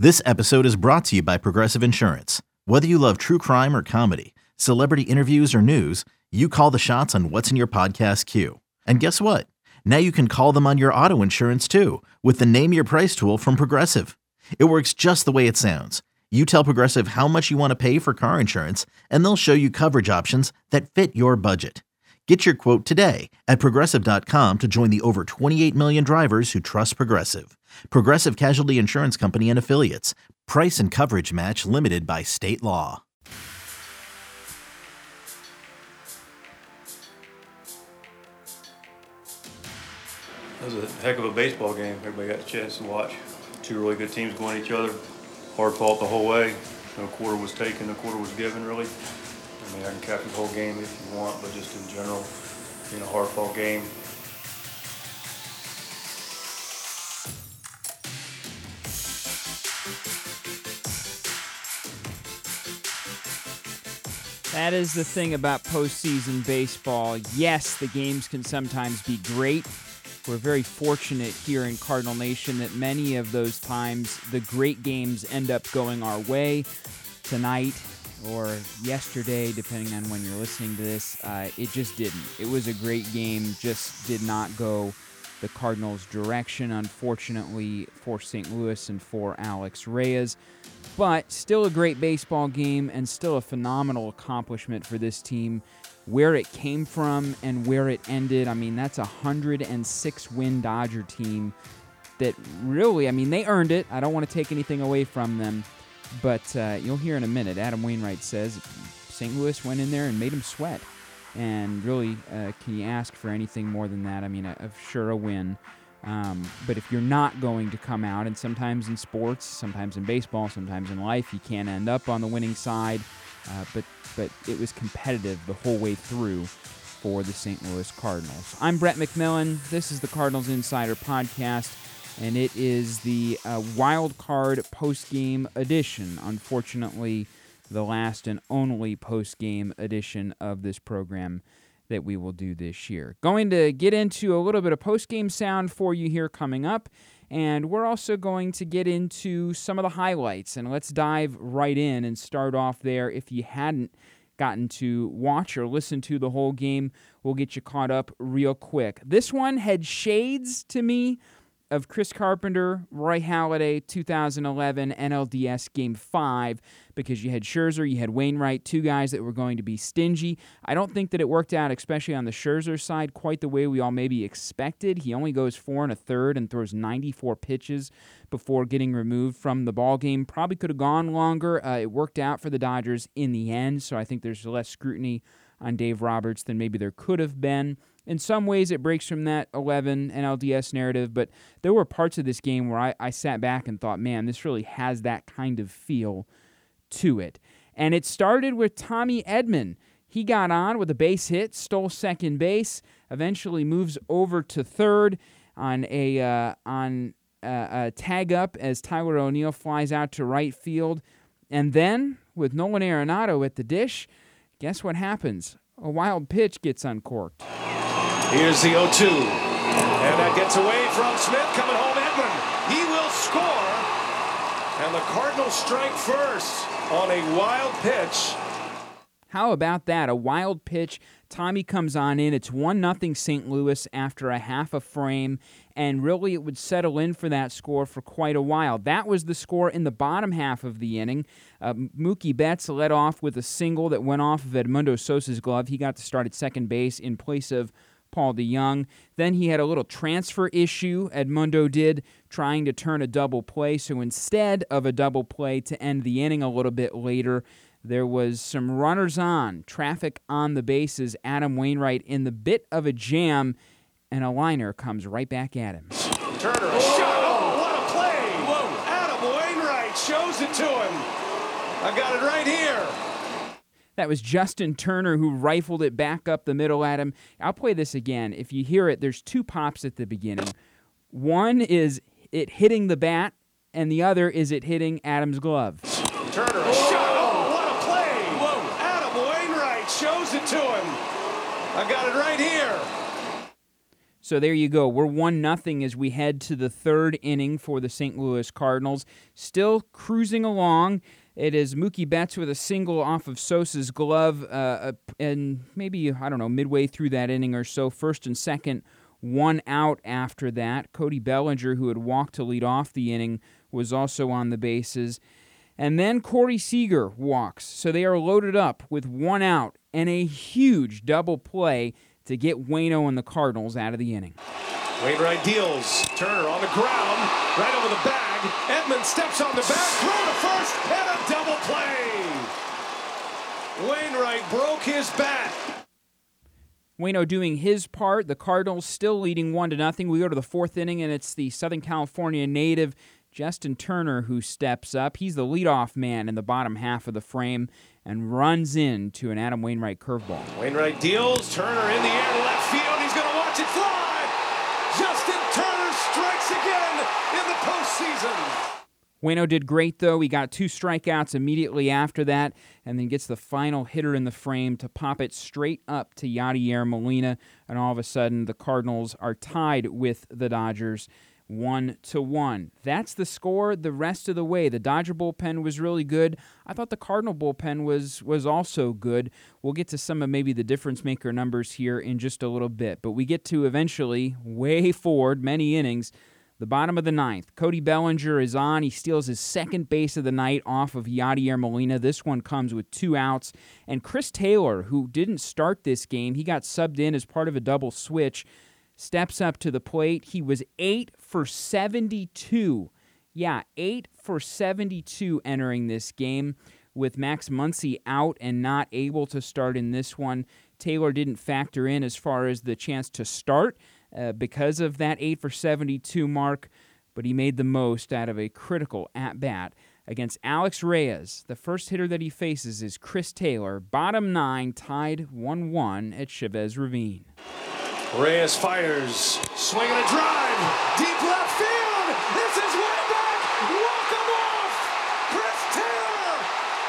This episode is brought to you by Progressive Insurance. Whether you love true crime or comedy, celebrity interviews or news, you call the shots on what's in your podcast queue. And guess what? Now you can call them on your auto insurance too with the Name Your Price tool from Progressive. It works just the way it sounds. You tell Progressive how much you want to pay for car insurance, and they'll show you coverage options that fit your budget. Get your quote today at Progressive.com to join the over 28 million drivers who trust Progressive. Progressive Casualty Insurance Company and Affiliates. Price and coverage match limited by state law. That was a heck of a baseball game. Everybody got a chance to watch. Two really good teams going at each other. Hard fought the whole way. No quarter was taken, no quarter was given, really. I mean, I can capture the whole game if you want, but just in general, hard fought game. That is the thing about postseason baseball. Yes, the games can sometimes be great. We're very fortunate here in Cardinal Nation that many of those times the great games end up going our way. Tonight or yesterday, depending on when you're listening to this, it just didn't. It was a great game, just did not go the Cardinals' direction, unfortunately, for St. Louis and for Alex Reyes. But still a great baseball game and still a phenomenal accomplishment for this team. Where it came from and where it ended, I mean, that's a 106-win Dodger team that really, I mean, they earned it. I don't want to take anything away from them, but you'll hear in a minute. Adam Wainwright says St. Louis went in there and made them sweat. And really, can you ask for anything more than that? I mean, sure, a win. But if you're not going to come out, and sometimes in sports, sometimes in baseball, sometimes in life, you can't end up on the winning side. But it was competitive the whole way through for the St. Louis Cardinals. I'm Brett McMillan. This is the Cardinals Insider Podcast, and it is the Wild Card post-game edition. Unfortunately, the last and only post-game edition of this program that we will do this year. Going to get into a little bit of post-game sound for you here coming up, and we're also going to get into some of the highlights, and let's dive right in and start off there. If you hadn't gotten to watch or listen to the whole game, we'll get you caught up real quick. This one had shades to me of Chris Carpenter, Roy Halladay, 2011 NLDS Game 5, because you had Scherzer, you had Wainwright, two guys that were going to be stingy. I don't think that it worked out, especially on the Scherzer side, quite the way we all maybe expected. He only goes 4 1/3 and throws 94 pitches before getting removed from the ballgame. Probably could have gone longer. It worked out for the Dodgers in the end, so I think there's less scrutiny on Dave Roberts than maybe there could have been. In some ways, it breaks from that 11 NLDS narrative, but there were parts of this game where I sat back and thought, man, this really has that kind of feel to it. And it started with Tommy Edman. He got on with a base hit, stole second base, eventually moves over to third on a tag up as Tyler O'Neill flies out to right field. And then, with Nolan Arenado at the dish, guess what happens? A wild pitch gets uncorked. Here's the 0-2, and that gets away from Smith, coming home, Edman. He will score, and the Cardinals strike first on a wild pitch. How about that? A wild pitch. Tommy comes on in. It's 1-0 St. Louis after a half a frame, and really it would settle in for that score for quite a while. That was the score in the bottom half of the inning. Mookie Betts led off with a single that went off of Edmundo Sosa's glove. He got to start at second base in place of Paul DeJong. Then he had a little transfer issue, Edmundo did, trying to turn a double play. So instead of a double play to end the inning a little bit later, there was some runners on, traffic on the bases, Adam Wainwright in the bit of a jam, and a liner comes right back at him. Turner, a shot. Oh, what a play. Whoa. Adam Wainwright shows it to him. I got it right here. That was Justin Turner who rifled it back up the middle at him. I'll play this again. If you hear it, there's two pops at the beginning. One is it hitting the bat, and the other is it hitting Adam's glove. Turner, a shot. Oh, what a play. Whoa. Adam Wainwright shows it to him. I got it right here. So there you go. We're 1-0 as we head to the third inning for the St. Louis Cardinals. Still cruising along. It is Mookie Betts with a single off of Sosa's glove, and maybe, midway through that inning or so, first and second, one out after that. Cody Bellinger, who had walked to lead off the inning, was also on the bases. And then Corey Seager walks. So they are loaded up with one out and a huge double play to get Waino and the Cardinals out of the inning. Wainwright deals. Turner on the ground, right over the bag. Edman steps on the bag, throw to first, and a double play. Wainwright broke his bat. Waino doing his part. The Cardinals still leading 1-0. We go to the fourth inning, and it's the Southern California native Justin Turner who steps up. He's the leadoff man in the bottom half of the frame and runs into an Adam Wainwright curveball. Wainwright deals. Turner in the air, left field. He's going to watch it fly. Justin Turner strikes again in the postseason. Waino did great, though. He got 2 strikeouts immediately after that and then gets the final hitter in the frame to pop it straight up to Yadier Molina. And all of a sudden, the Cardinals are tied with the Dodgers 1-1. That's the score the rest of the way. The Dodger bullpen was really good. I thought the Cardinal bullpen was also good. We'll get to some of maybe the difference maker numbers here in just a little bit. But we get to eventually, way forward, many innings, the bottom of the ninth. Cody Bellinger is on. He steals his second base of the night off of Yadier Molina. This one comes with 2 outs. And Chris Taylor, who didn't start this game, he got subbed in as part of a double switch, steps up to the plate. He was 8 for 72. Yeah, 8 for 72 entering this game with Max Muncy out and not able to start in this one. Taylor didn't factor in as far as the chance to start because of that 8 for 72 mark, but he made the most out of a critical at-bat against Alex Reyes. The first hitter that he faces is Chris Taylor. Bottom 9, tied 1-1 at Chavez Ravine. Reyes fires, swinging a drive, deep left field. This is way back. Walk him off. Chris Taylor.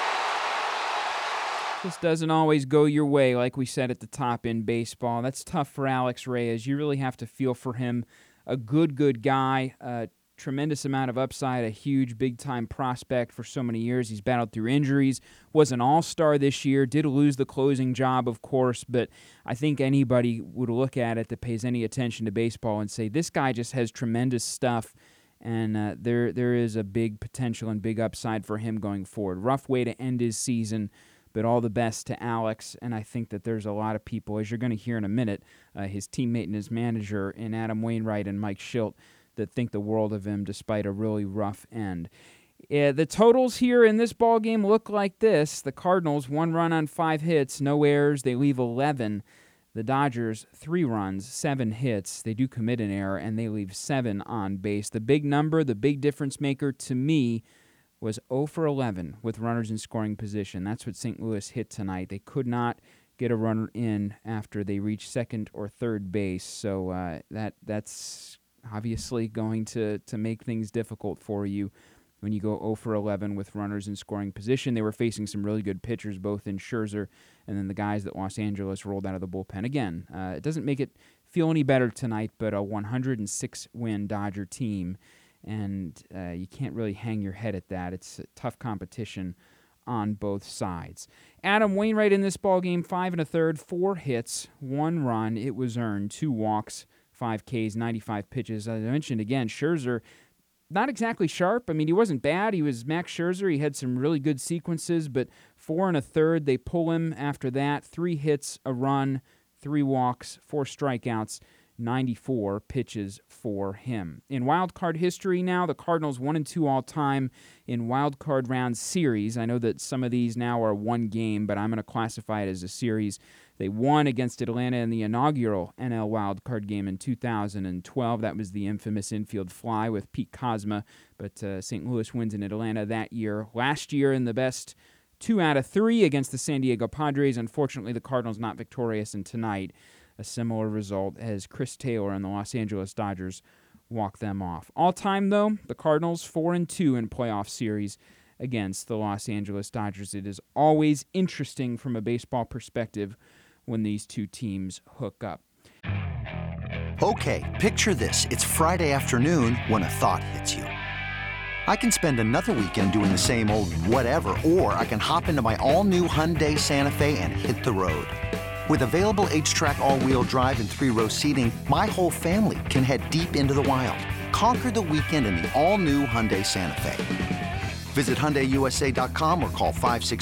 This doesn't always go your way, like we said at the top in baseball. That's tough for Alex Reyes. You really have to feel for him. A good guy. Tremendous amount of upside, a huge big-time prospect for so many years. He's battled through injuries, was an all-star this year, did lose the closing job, of course, but I think anybody would look at it that pays any attention to baseball and say, this guy just has tremendous stuff, and there is a big potential and big upside for him going forward. Rough way to end his season, but all the best to Alex, and I think that there's a lot of people, as you're going to hear in a minute, his teammate and his manager in Adam Wainwright and Mike Schilt, that think the world of him despite a really rough end. The totals here in this ball game look like this. The Cardinals, 1 run on 5 hits, no errors. They leave 11. The Dodgers, 3 runs, 7 hits. They do commit an error, and they leave 7 on base. The big number, the big difference maker to me was 0 for 11 with runners in scoring position. That's what St. Louis hit tonight. They could not get a runner in after they reached second or third base. So that's obviously going to make things difficult for you when you go 0 for 11 with runners in scoring position. They were facing some really good pitchers, both in Scherzer and then the guys that Los Angeles rolled out of the bullpen. Again, it doesn't make it feel any better tonight, but a 106-win Dodger team, and you can't really hang your head at that. It's a tough competition on both sides. Adam Wainwright in this ballgame, 5 1/3, 4 hits, 1 run. It was earned, 2 walks, 5 Ks, 95 pitches. As I mentioned again, Scherzer, not exactly sharp. I mean, he wasn't bad. He was Max Scherzer. He had some really good sequences, but 4 1/3, they pull him after that. 3 hits, a run, 3 walks, 4 strikeouts, 94 pitches for him. In wild card history now, the Cardinals 1-2 all time in wild card round series. I know that some of these now are 1 game, but I'm going to classify it as a series. They won against Atlanta in the inaugural NL wild card game in 2012. That was the infamous infield fly with Pete Kozma, but St. Louis wins in Atlanta that year. Last year in the best 2 out of 3 against the San Diego Padres. Unfortunately, the Cardinals not victorious, and tonight a similar result as Chris Taylor and the Los Angeles Dodgers walk them off. All-time, though, the Cardinals 4-2 in playoff series against the Los Angeles Dodgers. It is always interesting from a baseball perspective when these two teams hook up. Okay, picture this. It's Friday afternoon when a thought hits you. I can spend another weekend doing the same old whatever, or I can hop into my all-new Hyundai Santa Fe and hit the road. With available H-Track all-wheel drive and 3-row seating, my whole family can head deep into the wild. Conquer the weekend in the all-new Hyundai Santa Fe. Visit HyundaiUSA.com or call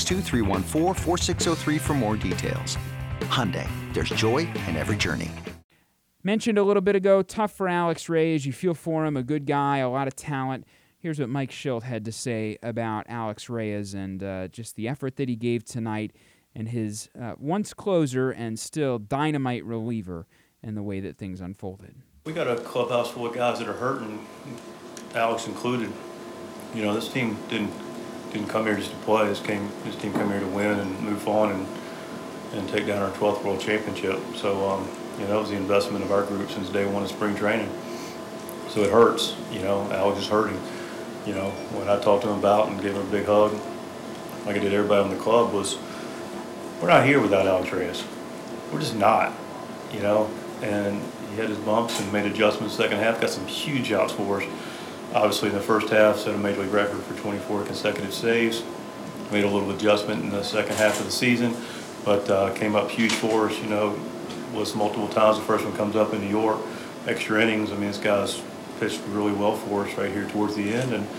562-314-4603 for more details. Hyundai, there's joy in every journey. Mentioned a little bit ago, tough for Alex Reyes. You feel for him, a good guy, a lot of talent. Here's what Mike Shildt had to say about Alex Reyes and just the effort that he gave tonight and his once closer and still dynamite reliever and the way that things unfolded. We got a clubhouse full of guys that are hurting, Alex included. You know, this team didn't come here just to play. This team come here to win and move on and take down our 12th World Championship. So, you know, that was the investment of our group since day one of spring training. So it hurts, you know, Alex is hurting. You know, when I talked to him about and gave him a big hug, like I did everybody on the club, was we're not here without Alex Reyes. We're just not, you know. And he had his bumps and made adjustments second half, got some huge outs for us. Obviously in the first half, set a major league record for 24 consecutive saves. Made a little adjustment in the second half of the season, but came up huge for us, you know. Was multiple times. The first one comes up in New York, extra innings. I mean, this guy's pitched really well for us right here towards the end, and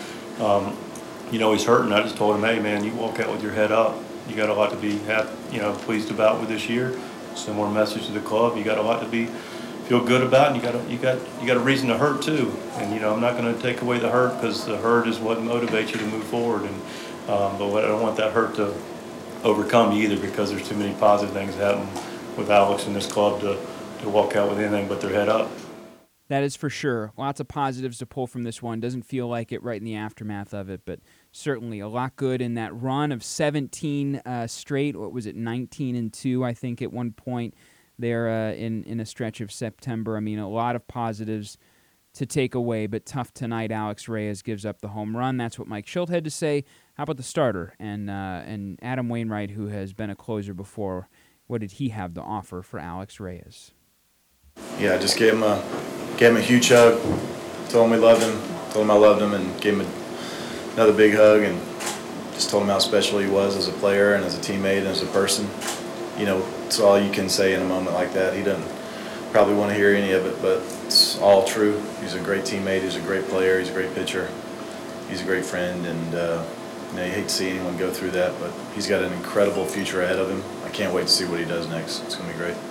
you know, he's hurting. I just told him, hey man, you walk out with your head up. You got a lot to be pleased about with this year. Similar message to the club. You got a lot to feel good about, and you got a reason to hurt too. And you know, I'm not going to take away the hurt because the hurt is what motivates you to move forward. And but I don't want that hurt to overcome you either, because there's too many positive things happening with Alex and this club to walk out with anything but their head up. That is for sure. Lots of positives to pull from this one. Doesn't feel like it right in the aftermath of it, but certainly a lot good in that run of 17 straight. What was it, 19-2, I think, at one point there in a stretch of September. I mean, a lot of positives to take away, but tough tonight. Alex Reyes gives up the home run. That's what Mike Shildt had to say. How about the starter and Adam Wainwright, who has been a closer before? What did he have to offer for Alex Reyes? Yeah, I just gave him a huge hug, told him we loved him, told him I loved him, and gave him another big hug, and just told him how special he was as a player and as a teammate and as a person. You know, it's all you can say in a moment like that. He doesn't probably want to hear any of it, but it's all true. He's a great teammate, he's a great player, he's a great pitcher, he's a great friend, and you hate to see anyone go through that, but he's got an incredible future ahead of him. I can't wait to see what he does next. It's going to be great.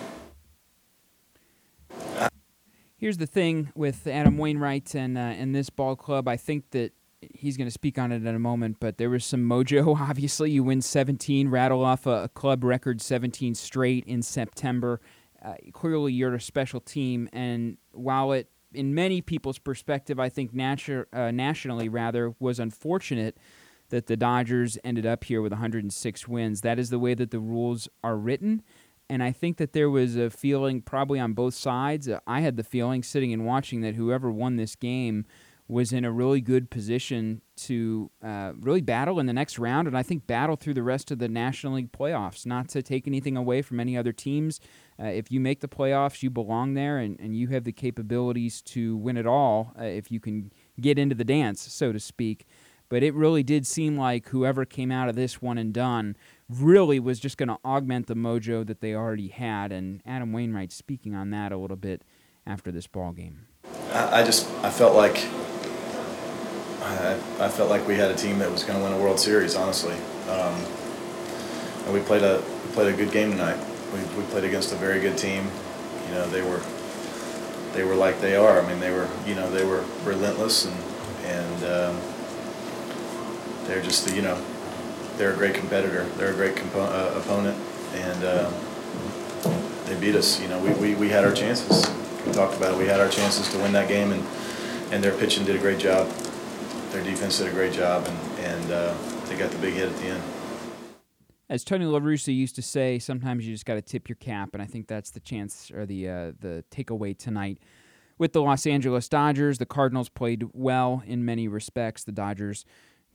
Here's the thing with Adam Wainwright and this ball club. I think that he's going to speak on it in a moment, but there was some mojo. Obviously, you win 17, rattle off a club record 17 straight in September. Clearly, you're a special team, and while it, in many people's perspective, I think nationally was unfortunate that the Dodgers ended up here with 106 wins. That is the way that the rules are written, and I think that there was a feeling probably on both sides. I had the feeling sitting and watching that whoever won this game was in a really good position to really battle in the next round, and I think battle through the rest of the National League playoffs, not to take anything away from any other teams. If you make the playoffs, you belong there, and you have the capabilities to win it all if you can get into the dance, so to speak. But it really did seem like whoever came out of this one and done really was just going to augment the mojo that they already had, and Adam Wainwright speaking on that a little bit after this ball game. I felt like we had a team that was going to win a World Series, honestly. And we played a good game tonight. We played against a very good team. You know, they were like they are. I mean, they were relentless, and they're just they're a great competitor. They're a great opponent, and they beat us. You know, we had our chances. We talked about it. We had our chances to win that game, and their pitching did a great job. Their defense did a great job, and they got the big hit at the end. As Tony La Russa used to say, sometimes you just got to tip your cap, and I think that's the chance or the takeaway tonight. With the Los Angeles Dodgers, the Cardinals played well in many respects. The Dodgers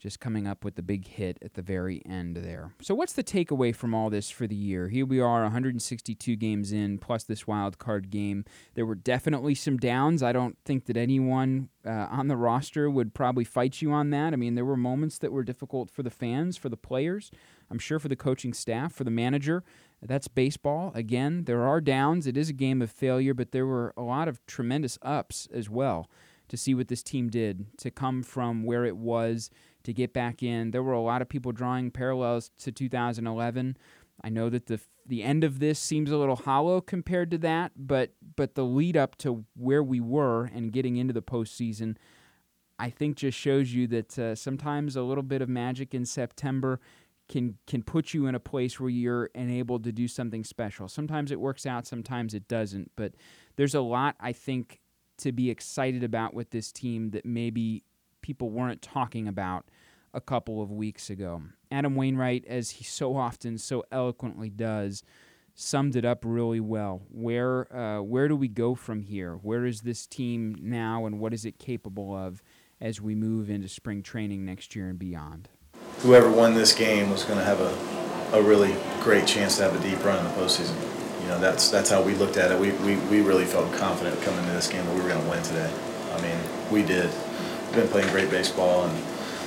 just coming up with the big hit at the very end there. So what's the takeaway from all this for the year? Here we are, 162 games in, plus this wild card game. There were definitely some downs. I don't think that anyone on the roster would probably fight you on that. I mean, there were moments that were difficult for the fans, for the players, I'm sure for the coaching staff, for the manager. That's baseball. Again, there are downs. It is a game of failure, but there were a lot of tremendous ups as well to see what this team did, to come from where it was, to get back in. There were a lot of people drawing parallels to 2011. I know that the end of this seems a little hollow compared to that, but the lead up to where we were and getting into the postseason, I think just shows you that sometimes a little bit of magic in September can put you in a place where you're enabled to do something special. Sometimes it works out, sometimes it doesn't, but there's a lot, I think, to be excited about with this team that maybe people weren't talking about a couple of weeks ago. Adam Wainwright, as he so often, so eloquently does, summed it up really well. Where do we go from here? Where is this team now, and what is it capable of as we move into spring training next year and beyond? Whoever won this game was going to have a really great chance to have a deep run in the postseason. You know, that's how we looked at it. We really felt confident coming into this game that we were going to win today. I mean, we did. We've been playing great baseball, and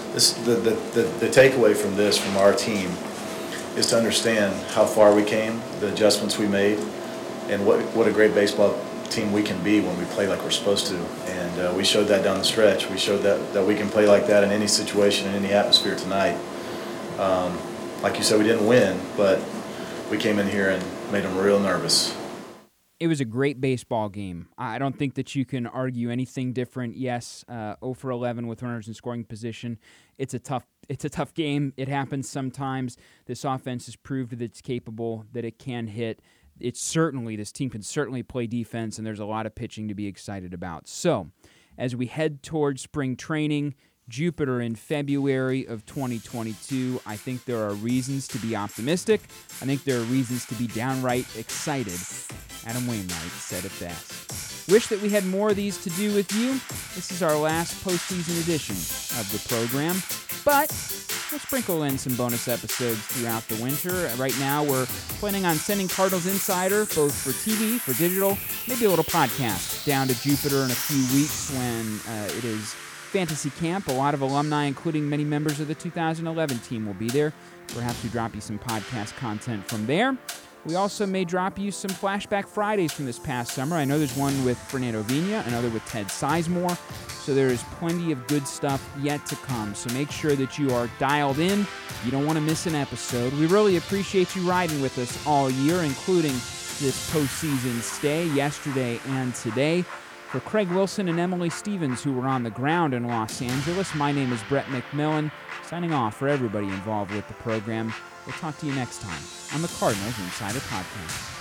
the takeaway from this, from our team, is to understand how far we came, the adjustments we made, and what a great baseball team we can be when we play like we're supposed to. And we showed that down the stretch. We showed that we can play like that in any situation, in any atmosphere tonight. Like you said, we didn't win, but we came in here and made them real nervous. It was a great baseball game. I don't think that you can argue anything different. Yes, 0 for 11 with runners in scoring position. It's a tough game. It happens sometimes. This offense has proved that it's capable, that it can hit. This team can certainly play defense, and there's a lot of pitching to be excited about. So, as we head towards spring training, Jupiter in February of 2022, I think there are reasons to be optimistic. I think there are reasons to be downright excited. Adam Wainwright said it best. Wish that we had more of these to do with you. This is our last postseason edition of the program, but we'll sprinkle in some bonus episodes throughout the winter. Right now, we're planning on sending Cardinals Insider, both for TV, for digital, maybe a little podcast, down to Jupiter in a few weeks when it is fantasy camp. A lot of alumni, including many members of the 2011 team, will be there. Perhaps we drop you some podcast content from there. We also may drop you some Flashback Fridays from this past summer. I know there's one with Fernando Vina, another with Ted Sizemore, so there is plenty of good stuff yet to come. So make sure that you are dialed in. You don't want to miss an episode. We really appreciate you riding with us all year, including this postseason stay yesterday and today. For Craig Wilson and Emily Stevens, who were on the ground in Los Angeles, my name is Brett McMillan, signing off for everybody involved with the program. We'll talk to you next time on the Cardinals Insider Podcast.